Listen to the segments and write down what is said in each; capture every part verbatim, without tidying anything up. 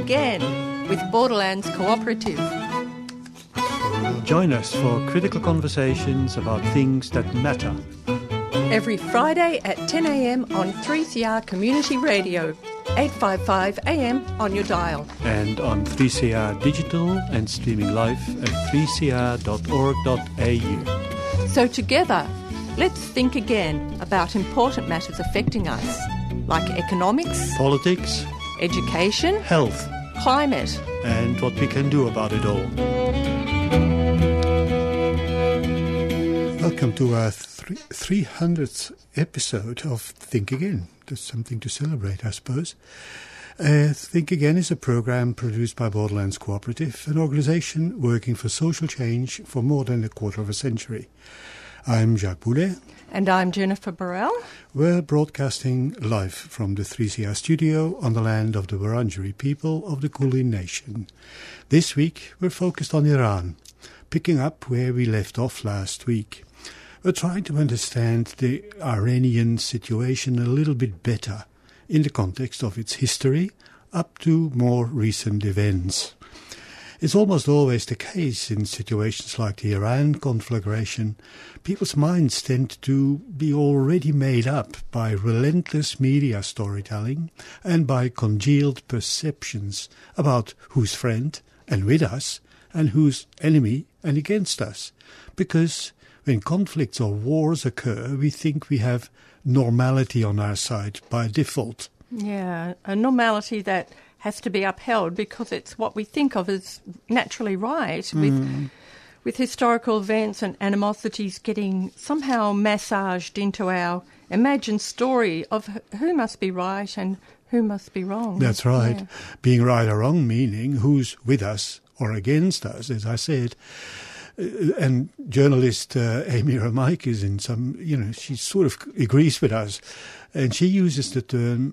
Again with Borderlands Cooperative. Join us for critical conversations about things that matter. Every Friday at ten a m on three C R Community Radio, eight fifty-five A M on your dial. And on three C R Digital and streaming live at three c r dot org dot a u. So together, let's think again about important matters affecting us, like economics, Politics, education, health, climate, and what we can do about it all. Welcome to our three hundredth episode of Think Again. There's something to celebrate, I suppose. Uh, Think Again is a program produced by Borderlands Cooperative, an organisation working for social change for more than a quarter of a century. I'm Jacques Boulet. And I'm Jennifer Burrell. We're broadcasting live from the three C R studio on the land of the Wurundjeri people of the Kulin Nation. This week we're focused on Iran, picking up where we left off last week. We're trying to understand the Iranian situation a little bit better in the context of its history up to more recent events. It's almost always the case in situations like the Iran conflagration. People's minds tend to be already made up by relentless media storytelling and by congealed perceptions about who's friend and with us and who's enemy and against us. Because when conflicts or wars occur, we think we have normality on our side by default. Yeah, a normality that has to be upheld because it's what we think of as naturally right, mm. with with historical events and animosities getting somehow massaged into our imagined story of who must be right and who must be wrong. That's right. Yeah. Being right or wrong meaning who's with us or against us, as I said. And journalist uh, Amy Ramaik is in some, you know, she sort of agrees with us. And she uses the term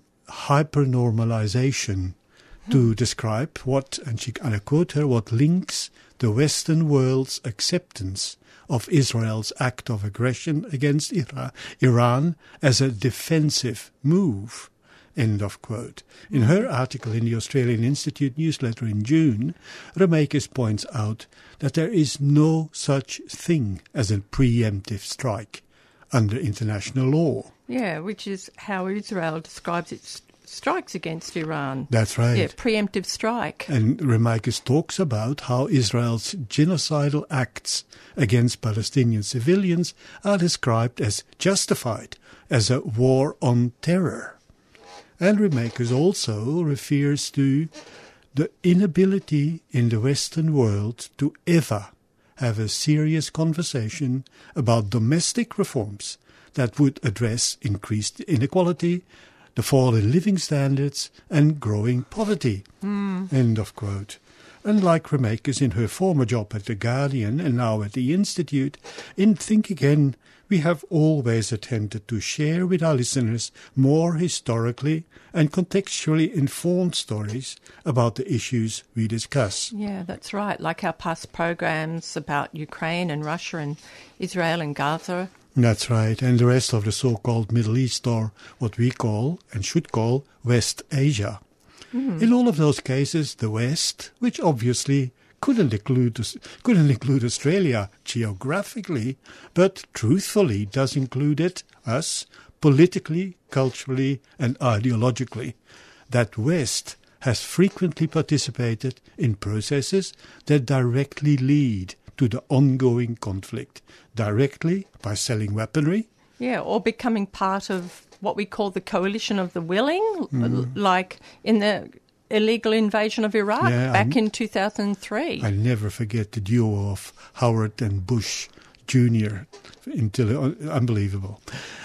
hypernormalization to describe what, and, she, and I quote her, what links the Western world's acceptance of Israel's act of aggression against Ira- Iran as a defensive move. End of quote. In her article in the Australian Institute newsletter in June, Remakis points out that there is no such thing as a preemptive strike under international law. Yeah, which is how Israel describes its strikes against Iran. That's right. Yeah, preemptive strike. And Remakis talks about how Israel's genocidal acts against Palestinian civilians are described as justified, as a war on terror. And Remakis also refers to the inability in the Western world to ever have a serious conversation about domestic reforms that would address increased inequality, the fall in living standards and growing poverty. Mm. End of quote. Unlike Remakis in her former job at The Guardian and now at the Institute, in Think Again, we have always attempted to share with our listeners more historically and contextually informed stories about the issues we discuss. Yeah, that's right. Like our past programs about Ukraine and Russia and Israel and Gaza. That's right, and the rest of the so-called Middle East, or what we call and should call West Asia. Mm. In all of those cases, the West, which obviously couldn't include couldn't include Australia geographically, but truthfully does include it, us, politically, culturally and ideologically. That West has frequently participated in processes that directly lead to the ongoing conflict, directly by selling weaponry. Yeah, or becoming part of what we call the coalition of the willing, mm. like in the illegal invasion of Iraq yeah, back in two thousand three. I never forget the duo of Howard and Bush Junior Until, unbelievable.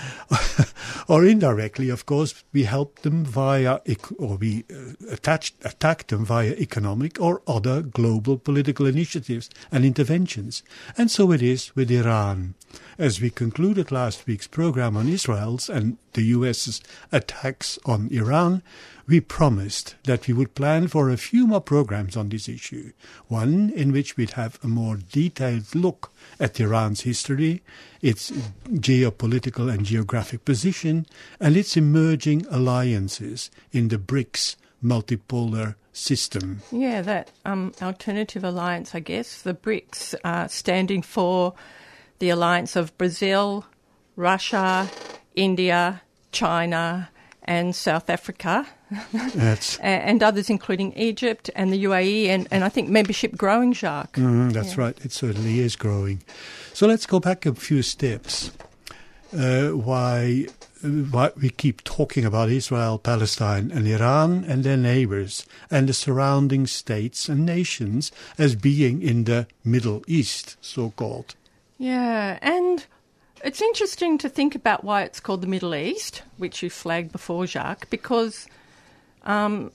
Or indirectly, of course, we helped them via, or we attached, attacked them via economic or other global political initiatives and interventions. And so it is with Iran. As we concluded last week's program on Israel's and the U S's attacks on Iran, we promised that we would plan for a few more programs on this issue, one in which we'd have a more detailed look at Iran's history, its geopolitical and geographic position, and its emerging alliances in the BRICS multipolar system. Yeah, that um, alternative alliance, I guess, the BRICS, uh, standing for the alliance of Brazil, Russia, India, China, and South Africa, That's and others, including Egypt and the U A E, and, and I think membership growing, Jacques. mm, that's Yeah. right. It certainly is growing. So let's go back a few steps. Uh, why, why we keep talking about Israel, Palestine, and Iran and their neighbors and the surrounding states and nations as being in the Middle East, so-called. Yeah, and it's interesting to think about why it's called the Middle East, which you flagged before, Jacques, because um,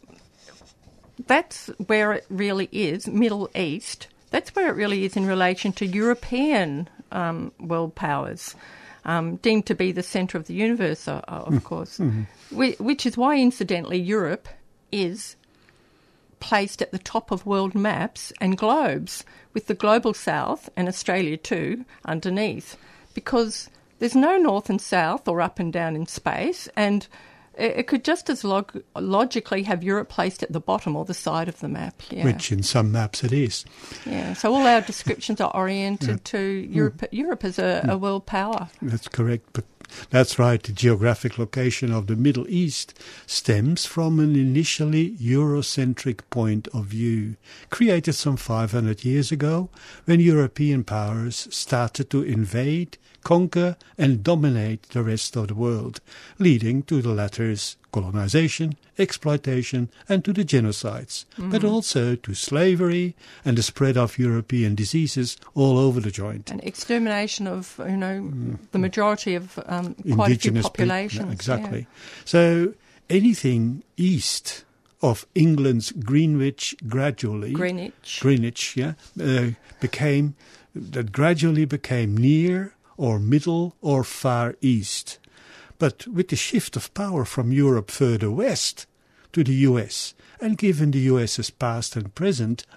that's where it really is, Middle East. That's where it really is in relation to European um, world powers, um, deemed to be the centre of the universe, uh, of course, Mm-hmm. Whi- which is why, incidentally, Europe is placed at the top of world maps and globes, with the global south, and Australia too, underneath, because there's no north and south or up and down in space, and it, it could just as log- logically have Europe placed at the bottom or the side of the map. Yeah. Which in some maps it is. Yeah, so all our descriptions are oriented to Europe, Europe as a, a world power. That's correct, but that's right. The geographic location of the Middle East stems from an initially Eurocentric point of view, created some five hundred years ago, when European powers started to invade, conquer and dominate the rest of the world, leading to the latter's colonization, exploitation and to the genocides, mm. but also to slavery and the spread of European diseases all over the joint. And extermination of, you know, mm. the majority of um, quite a few populations. People, exactly. Yeah. So anything east of England's Greenwich gradually... Greenwich. Greenwich, yeah, uh, became... that gradually became near or middle or far east. But with the shift of power from Europe further west to the U S, and given the US's past and present,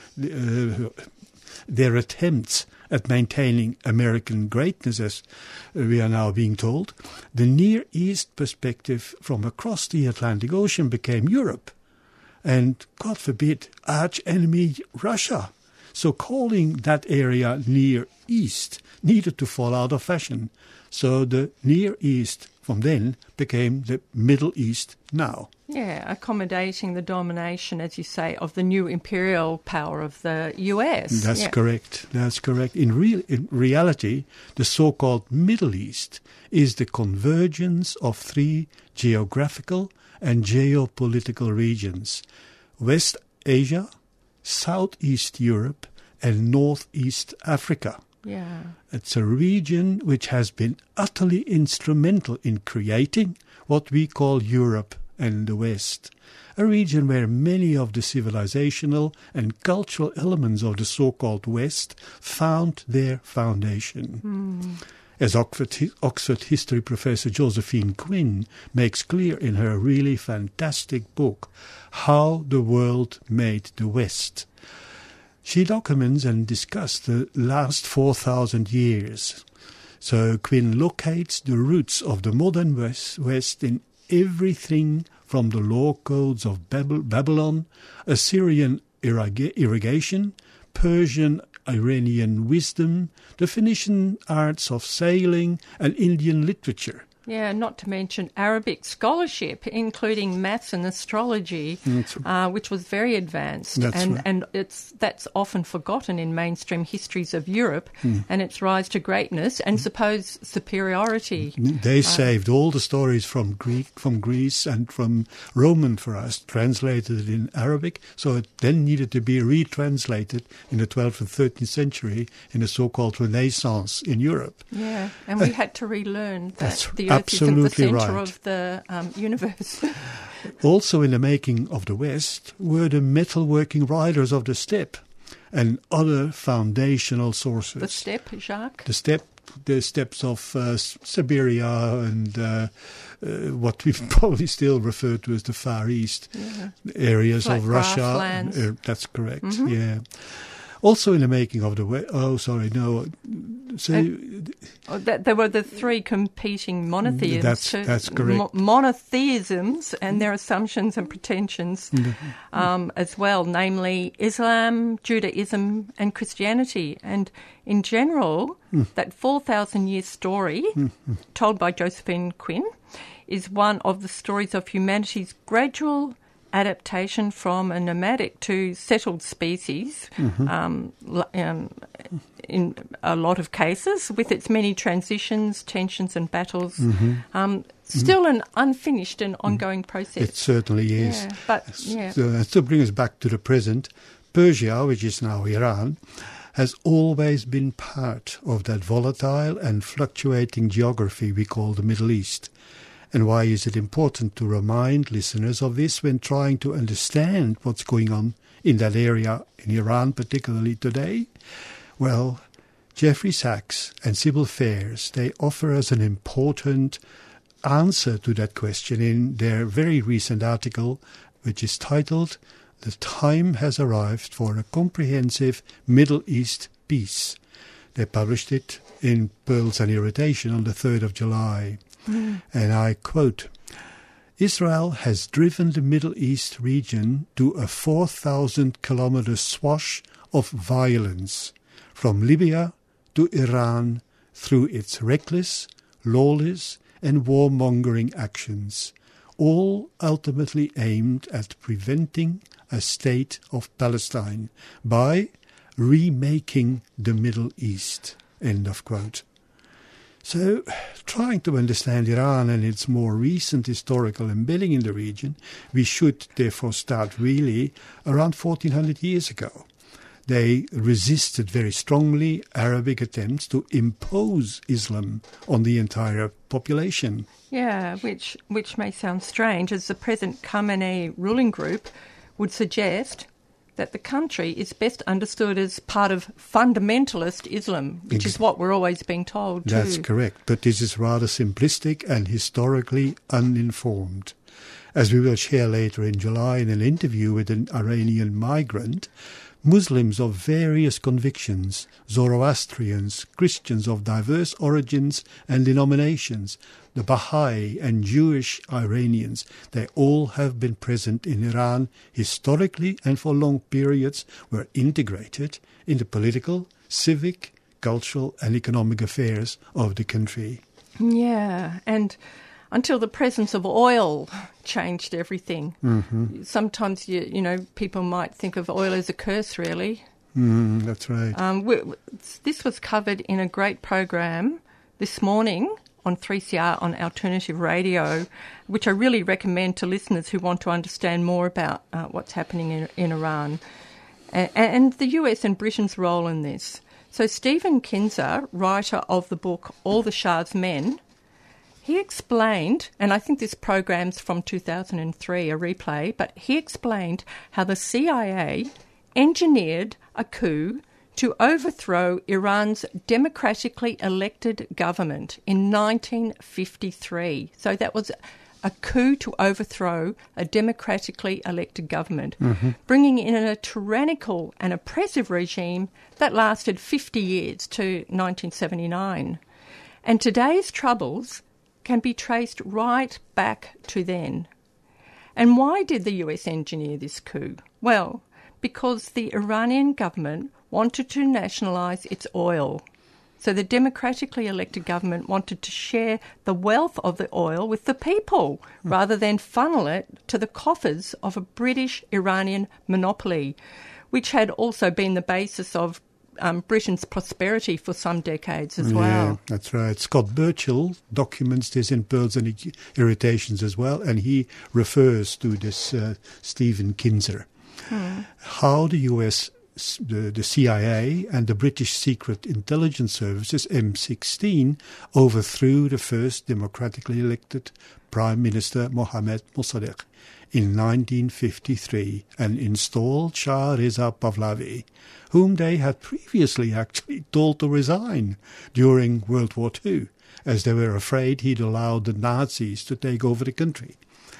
uh, their attempts at maintaining American greatness, as we are now being told, the Near East perspective from across the Atlantic Ocean became Europe, and, God forbid, arch-enemy Russia. So calling that area Near East needed to fall out of fashion. So the Near East from then became the Middle East now. Yeah, accommodating the domination, as you say, of the new imperial power of the U S. That's yeah. correct. That's correct. In, real, in reality, the so-called Middle East is the convergence of three geographical and geopolitical regions: West Asia, Southeast Europe and Northeast Africa. Yeah. It's a region which has been utterly instrumental in creating what we call Europe and the West, a region where many of the civilizational and cultural elements of the so-called West found their foundation. Mm. As Oxford, Oxford history professor Josephine Quinn makes clear in her really fantastic book, How the World Made the West. She documents and discusses the last four thousand years. So Quinn locates the roots of the modern West, West in everything from the law codes of Babylon, Assyrian irrigation, Persian Iranian wisdom, the Phoenician arts of sailing and Indian literature. Yeah, not to mention Arabic scholarship, including maths and astrology, uh, which was very advanced. That's and right. and it's that's often forgotten in mainstream histories of Europe mm. and its rise to greatness and suppose superiority. They uh, saved all the stories from Greek, from Greece and from Roman for us, translated in Arabic, so it then needed to be retranslated in the twelfth and thirteenth century in the so-called Renaissance in Europe. Yeah, and we had to relearn that That's the Earth absolutely isn't the centre right. of the um, universe. Also in the making of the West were the metalworking riders of the steppe and other foundational sources. The steppe, Jacques? The steppe, the steppes of uh, Siberia and uh, uh, what we probably still refer to as the Far East, yeah. areas like of Russia. grasslands. Uh, that's correct, Mm-hmm. yeah. Also in the making of the West, oh, sorry, no, So And, oh, that, there were the three competing monotheisms. That's, that's correct. Mo- monotheisms and their assumptions and pretensions um, as well, namely Islam, Judaism and Christianity. And in general, mm. that four thousand year story mm-hmm. told by Josephine Quinn is one of the stories of humanity's gradual adaptation from a nomadic to settled species, mm-hmm. um, um, in a lot of cases, with its many transitions, tensions and battles. Mm-hmm. Um, still mm-hmm. an unfinished and ongoing process. It certainly is. Yeah, but, yeah. So, to bring us back to the present, Persia, which is now Iran, has always been part of that volatile and fluctuating geography we call the Middle East. And why is it important to remind listeners of this when trying to understand what's going on in that area, in Iran particularly today? Well, Jeffrey Sachs and Sybil Fairs, they offer us an important answer to that question in their very recent article, which is titled, "The Time Has Arrived for a Comprehensive Middle East Peace." They published it in Pearls and Irritation on the third of July. Mm. And I quote, "Israel has driven the Middle East region to a four thousand kilometer swash of violence, from Libya to Iran, through its reckless, lawless and warmongering actions, all ultimately aimed at preventing a state of Palestine by remaking the Middle East." End of quote. So, trying to understand Iran and its more recent historical embedding in the region, we should therefore start really around fourteen hundred years ago. They resisted very strongly Arabic attempts to impose Islam on the entire population. Yeah, which which may sound strange, as the present Khamenei ruling group would suggest that the country is best understood as part of fundamentalist Islam, which Ex- is what we're always being told too. That's correct, but this is rather simplistic and historically uninformed. As we will share later in July in an interview with an Iranian migrant, Muslims of various convictions, Zoroastrians, Christians of diverse origins and denominations, the Baha'i and Jewish Iranians, they all have been present in Iran historically and for long periods were integrated in the political, civic, cultural and economic affairs of the country. Yeah, and until the presence of oil changed everything. Mm-hmm. Sometimes, you, you know, people might think of oil as a curse, really. Mm, that's right. Um, we, this was covered in a great program this morning on three C R on Alternative Radio, which I really recommend to listeners who want to understand more about uh, what's happening in, in Iran and, and the U S and Britain's role in this. So Stephen Kinzer, writer of the book All the Shah's Men, he explained, and I think this program's from two thousand three, a replay, but he explained how the C I A engineered a coup to overthrow Iran's democratically elected government in nineteen fifty-three. So that was a coup to overthrow a democratically elected government, mm-hmm. bringing in a tyrannical and oppressive regime that lasted fifty years to nineteen seventy-nine. And today's troubles can be traced right back to then. And why did the U S engineer this coup? Well, because the Iranian government wanted to nationalise its oil. So the democratically elected government wanted to share the wealth of the oil with the people mm. rather than funnel it to the coffers of a British-Iranian monopoly, which had also been the basis of Um, Britain's prosperity for some decades as well. Yeah, that's right. Scott Burchill documents this in Pearls and Irritations as well, and he refers to this uh, Stephen Kinzer. Hmm. How the U S, the, the C I A and the British Secret Intelligence Services, M sixteen, overthrew the first democratically elected Prime Minister Mohammad Mossadegh in nineteen fifty-three and installed Shah Reza Pahlavi, whom they had previously actually told to resign during World War Two, as they were afraid he'd allowed the Nazis to take over the country.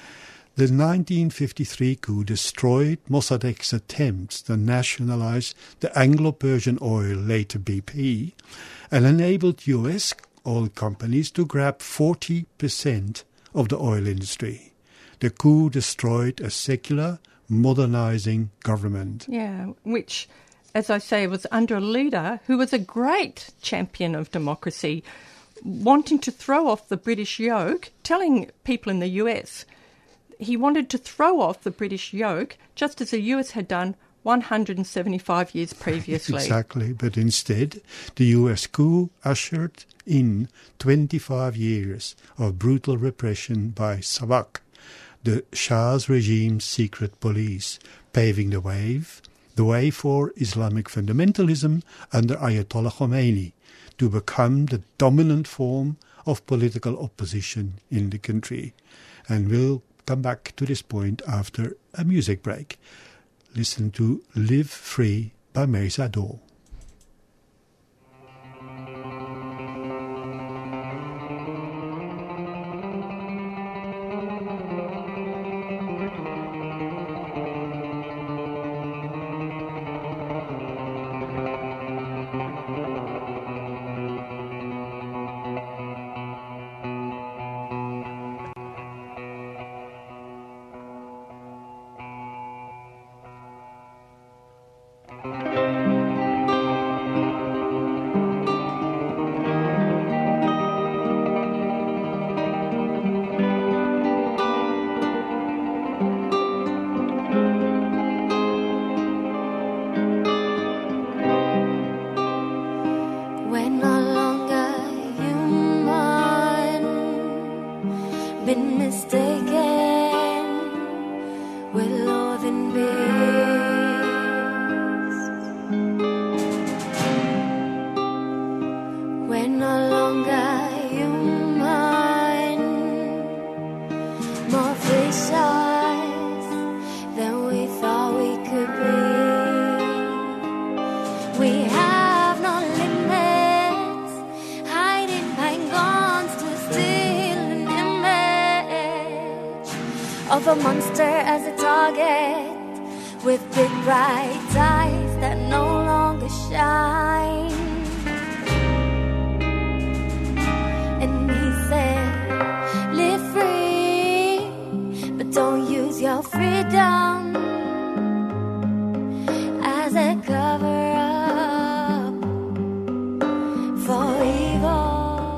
The nineteen fifty-three coup destroyed Mossadegh's attempts to nationalize the Anglo-Persian oil, later B P, and enabled U S oil companies to grab forty percent of the oil industry. The coup destroyed a secular, modernizing government. Yeah, which, as I say, was under a leader who was a great champion of democracy, wanting to throw off the British yoke, telling people in the U S he wanted to throw off the British yoke, just as the U S had done one hundred seventy-five years previously. Exactly, but instead, the U S coup ushered in twenty-five years of brutal repression by SAVAK, the Shah's regime's secret police, paving the way, the way for Islamic fundamentalism under Ayatollah Khomeini to become the dominant form of political opposition in the country. And we'll come back to this point after a music break. Listen to Live Free by Mirza Dole. Of a monster as a target, with big bright eyes that no longer shine. And he said, live free, but don't use your freedom as a cover-up for evil.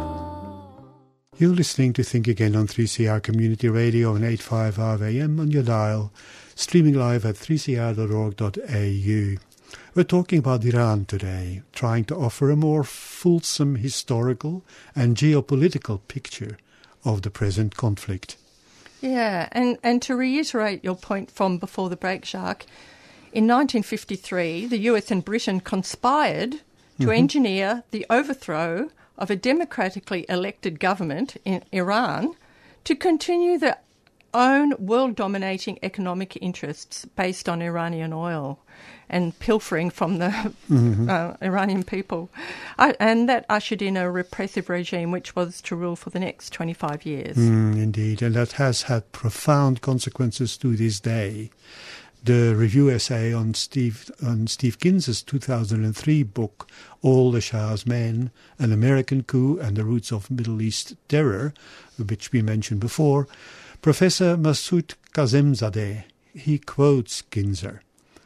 You're listening to Think Again on three C R Community Radio on eight fifty-five A M on your dial, streaming live at three c r dot org dot a u. We're talking about Iran today, trying to offer a more fulsome historical and geopolitical picture of the present conflict. Yeah, and, and to reiterate your point from before the break, Jacques, in nineteen fifty-three, the U S and Britain conspired to mm-hmm. engineer the overthrow of a democratically elected government in Iran to continue their own world-dominating economic interests based on Iranian oil and pilfering from the mm-hmm. uh, Iranian people. I, and that ushered in a repressive regime which was to rule for the next twenty-five years. Mm, indeed, and that has had profound consequences to this day. The review essay on Steve on Steve Ginz's two thousand three book, All the Shah's Men, An American Coup and the Roots of Middle East Terror, which we mentioned before, Professor Masoud Kazemzadeh, he quotes Ginzer,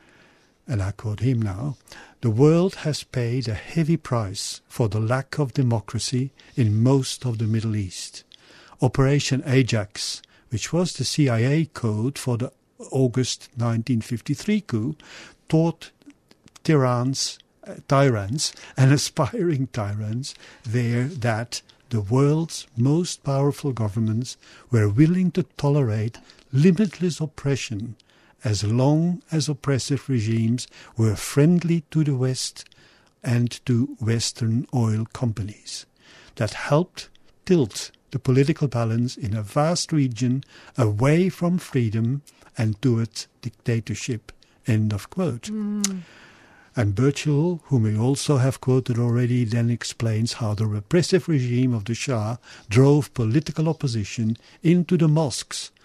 and I quote him now, "The world has paid a heavy price for the lack of democracy in most of the Middle East. Operation Ajax, which was the C I A code for the August nineteen fifty-three coup, taught tyrants, uh, tyrants and aspiring tyrants there that the world's most powerful governments were willing to tolerate limitless oppression as long as oppressive regimes were friendly to the West and to Western oil companies. That helped tilt the political balance in a vast region away from freedom and towards dictatorship." End of quote. Mm. And Birchall, whom we also have quoted already, then explains how the repressive regime of the Shah drove political opposition into the mosques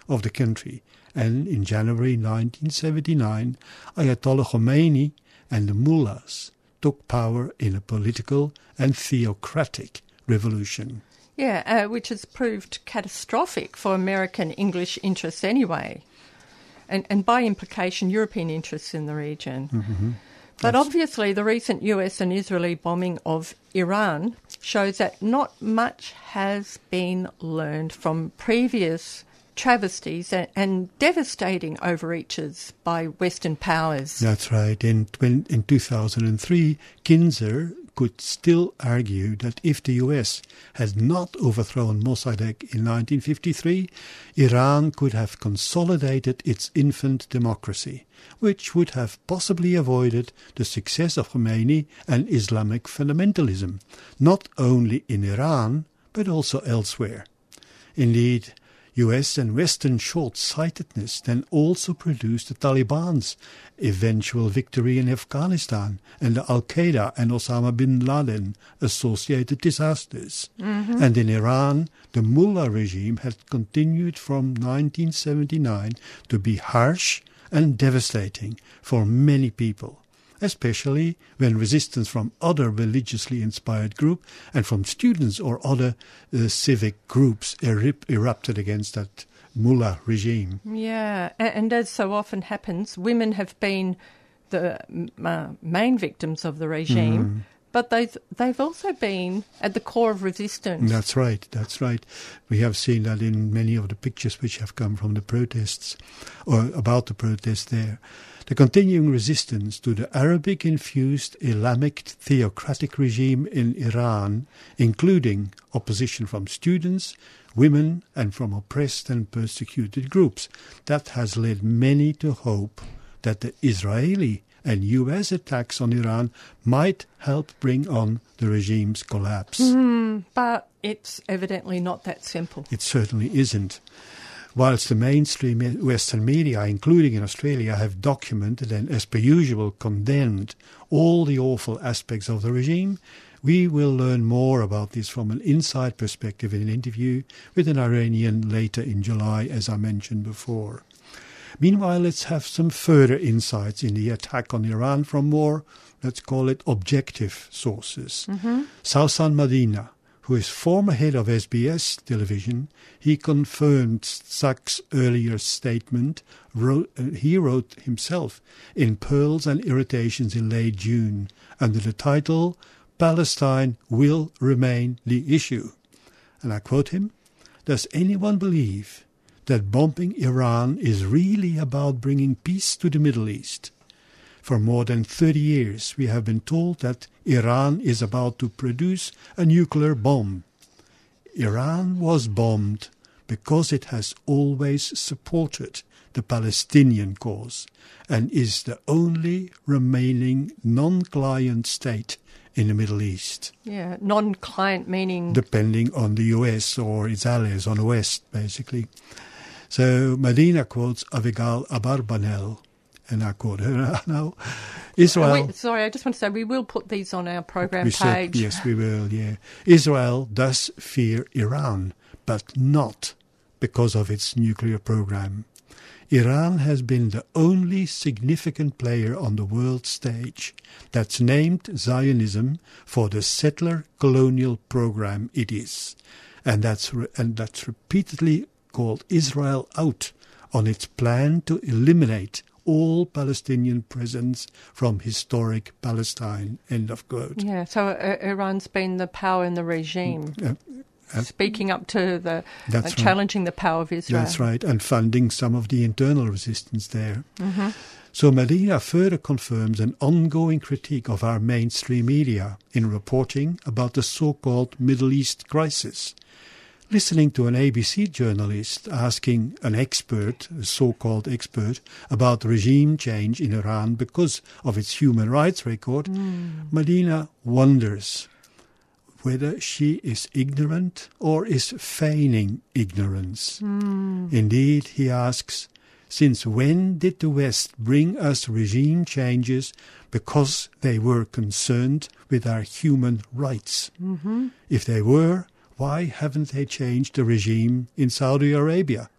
of the country. And in January nineteen seventy-nine, Ayatollah Khomeini and the mullahs took power in a political and theocratic revolution. Yeah, uh, which has proved catastrophic for American English interests anyway, and, and by implication European interests in the region. Mm-hmm. But That's obviously the recent U S and Israeli bombing of Iran shows that not much has been learned from previous travesties and, and devastating overreaches by Western powers. That's right. In, in two thousand three, Kinzer could still argue that if the U S had not overthrown Mossadegh in nineteen fifty-three, Iran could have consolidated its infant democracy, which would have possibly avoided the success of Khomeini and Islamic fundamentalism, not only in Iran, but also elsewhere. Indeed, U S and Western short-sightedness then also produced the Taliban's eventual victory in Afghanistan and the Al-Qaeda and Osama bin Laden associated disasters. Mm-hmm. And in Iran, the mullah regime had continued from nineteen seventy-nine to be harsh and devastating for many people, especially when resistance from other religiously inspired groups and from students or other uh, civic groups erupt, erupted against that mullah regime. Yeah, and, and as so often happens, women have been the uh, main victims of the regime, mm. but they've, they've also been at the core of resistance. That's right, that's right. We have seen that in many of the pictures which have come from the protests, or about the protests there. The continuing resistance to the Arabic-infused Islamic theocratic regime in Iran, including opposition from students, women, and from oppressed and persecuted groups, that has led many to hope that the Israeli and U S attacks on Iran might help bring on the regime's collapse. Mm, but it's evidently not that simple. It certainly isn't. Whilst the mainstream Western media, including in Australia, have documented and, as per usual, condemned all the awful aspects of the regime, we will learn more about this from an inside perspective in an interview with an Iranian later in July, as I mentioned before. Meanwhile, let's have some further insights in the attack on Iran from more, let's call it, objective sources. Mm-hmm. Sausan Medina, who is former head of S B S television, he confirmed Sachs' earlier statement. Wrote, uh, he wrote himself in Pearls and Irritations in late June under the title, Palestine Will Remain the Issue. And I quote him, "Does anyone believe that bombing Iran is really about bringing peace to the Middle East? For more than thirty years, we have been told that Iran is about to produce a nuclear bomb. Iran was bombed because it has always supported the Palestinian cause and is the only remaining non-client state in the Middle East." Yeah, non-client meaning? Depending on the U S or its allies on the West, basically. So Medina quotes Avigal Abarbanel, and I quote her now. Israel. Wait, sorry, I just want to say we will put these on our program we page. Said, yes, we will, yeah. Israel does fear Iran, but not because of its nuclear program. Iran has been the only significant player on the world stage that's named Zionism for the settler colonial program it is. And that's, re- and that's repeatedly called Israel out on its plan to eliminate all Palestinian presence from historic Palestine, end of quote. Yeah, so uh, Iran's been the power in the regime, uh, uh, speaking up to the, uh, right. challenging the power of Israel. That's right, and funding some of the internal resistance there. Mm-hmm. So Medina further confirms an ongoing critique of our mainstream media in reporting about the so-called Middle East crisis. Listening to an A B C journalist asking an expert, a so-called expert, about regime change in Iran because of its human rights record, mm. Medina wonders whether she is ignorant or is feigning ignorance. Mm. Indeed, he asks, since when did the West bring us regime changes because they were concerned with our human rights? Mm-hmm. If they were, why haven't they changed the regime in Saudi Arabia?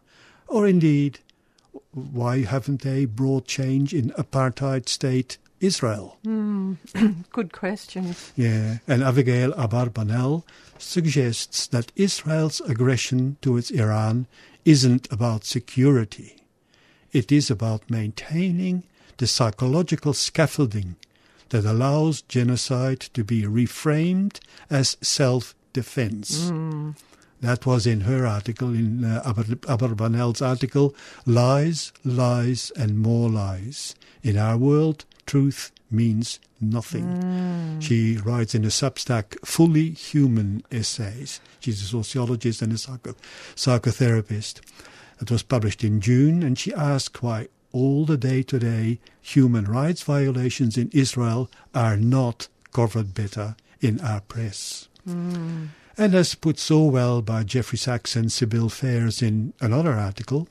Or indeed, why haven't they brought change in apartheid state Israel? Mm. Good questions. Yeah, and Abigail Abarbanel suggests that Israel's aggression towards Iran isn't about security. It is about maintaining the psychological scaffolding that allows genocide to be reframed as self-defense. Mm. That was in her article, in uh, Abarbanel's article, Lies, Lies and More Lies. In our world, truth means nothing. Mm. She writes in a Substack, Fully Human Essays. She's a sociologist and a psycho- psychotherapist. It was published in June, and she asked why all the day-to-day human rights violations in Israel are not covered better in our press. Mm. And as put so well by Jeffrey Sachs and Sybil Fairs in another article,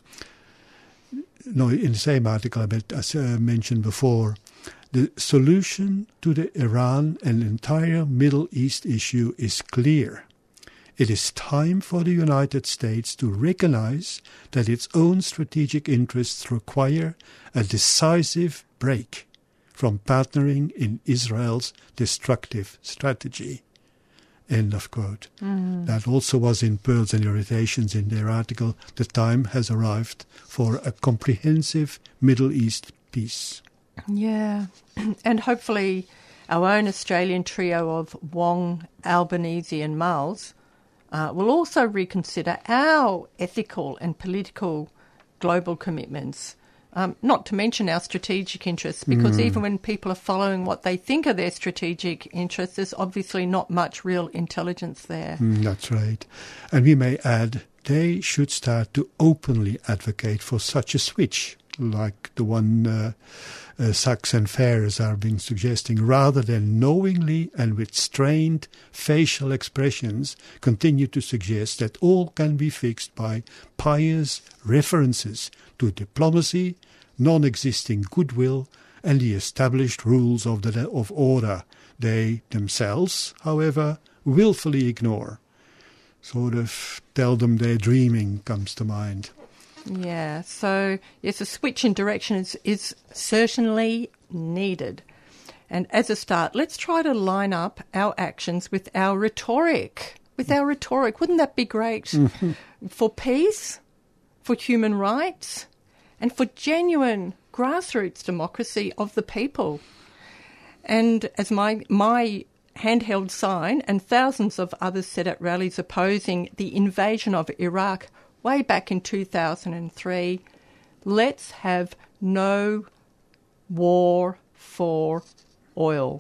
no, in the same article I bet, as uh, mentioned before, the solution to the Iran and entire Middle East issue is clear. It is time for the United States to recognize that its own strategic interests require a decisive break from partnering in Israel's destructive strategy. End of quote. Mm. That also was in Pearls and Irritations in their article, The Time Has Arrived for a Comprehensive Middle East Peace. Yeah, and hopefully our own Australian trio of Wong, Albanese and Miles uh, will also reconsider our ethical and political global commitments, um, not to mention our strategic interests, because mm. even when people are following what they think are their strategic interests, there's obviously not much real intelligence there. Mm, that's right. And we may add, they should start to openly advocate for such a switch, like the one uh, uh, Sachs and Fairs are being suggesting, rather than knowingly and with strained facial expressions continue to suggest that all can be fixed by pious references to diplomacy, non-existing goodwill, and the established rules of the of order. They themselves, however, willfully ignore. Sort of tell them they're dreaming comes to mind. Yeah, so yes, a switch in direction is, is certainly needed. And as a start, let's try to line up our actions with our rhetoric. With our rhetoric, wouldn't that be great? Mm-hmm. For peace, for human rights, and for genuine grassroots democracy of the people. And as my my handheld sign and thousands of others said at rallies opposing the invasion of Iraq way back in two thousand three, let's have no war for oil.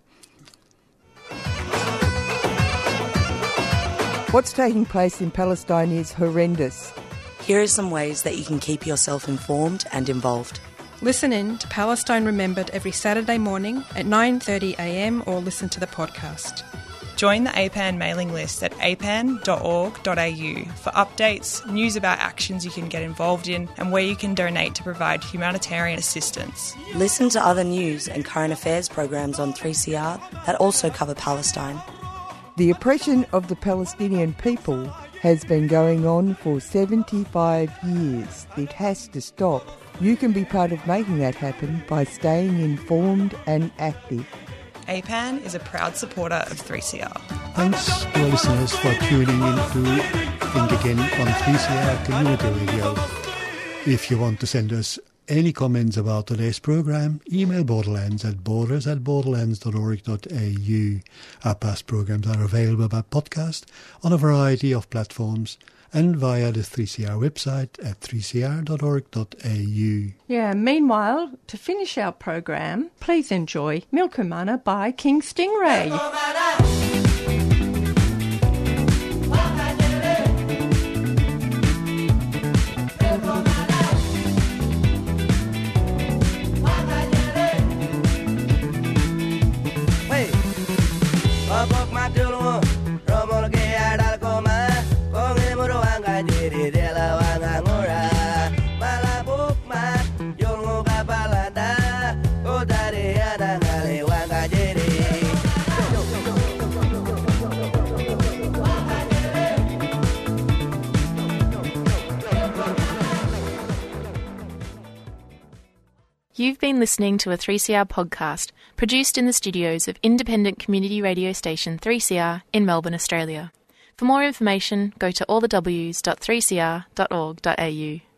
What's taking place in Palestine is horrendous. Here are some ways that you can keep yourself informed and involved. Listen in to Palestine Remembered every Saturday morning at nine thirty a m or listen to the podcast. Join the A P A N mailing list at a p a n dot org dot a u for updates, news about actions you can get involved in, and where you can donate to provide humanitarian assistance. Listen to other news and current affairs programs on three C R that also cover Palestine. The oppression of the Palestinian people has been going on for seventy-five years. It has to stop. You can be part of making that happen by staying informed and active. A P A N is a proud supporter of three C R. Thanks to our listeners for tuning in to Think Again on three C R Community Radio. If you want to send us any comments about today's program, email Borderlands at borders at borderlands dot org dot a u. Our past programs are available by podcast on a variety of platforms and via the three C R website at three c r dot org dot a u. Yeah, meanwhile, to finish our program, please enjoy Milkumana by King Stingray. You've been listening to a three C R podcast produced in the studios of independent community radio station three C R in Melbourne, Australia. For more information, go to all the w's dot three c r dot org dot a u.